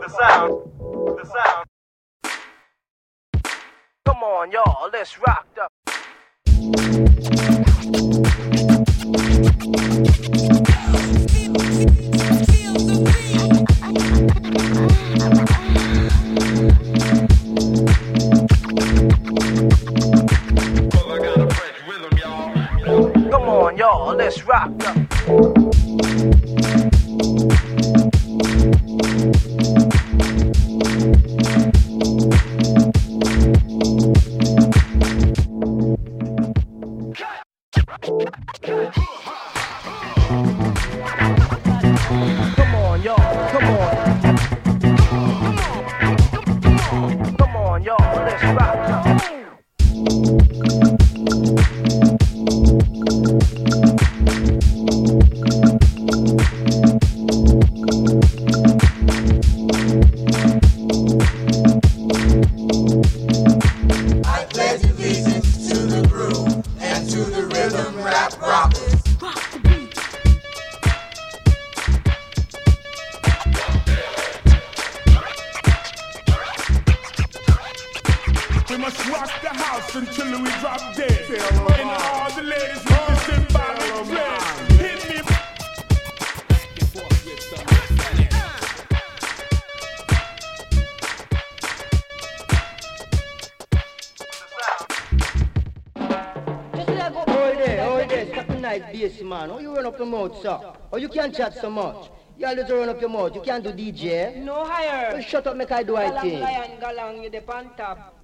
The sound. Come on, y'all, let's rock the. Come on, y'all, let's rock the. Come on, y'all, come on. Come on, y'all, let's rock the. I pledge allegiance to the groove and to the rhythm rap rockers. We must rock the house until we drop dead. And all the ladies with the symbolic dress. Hit me. Hold there, stop the nice bass, man. Oh, you run up your mouth, sir. Oh, you can't chat so much. You always run up your mouth. You can't do DJ. No higher. Well, shut up, make I do I Galang think. lion, galang, you the pan top.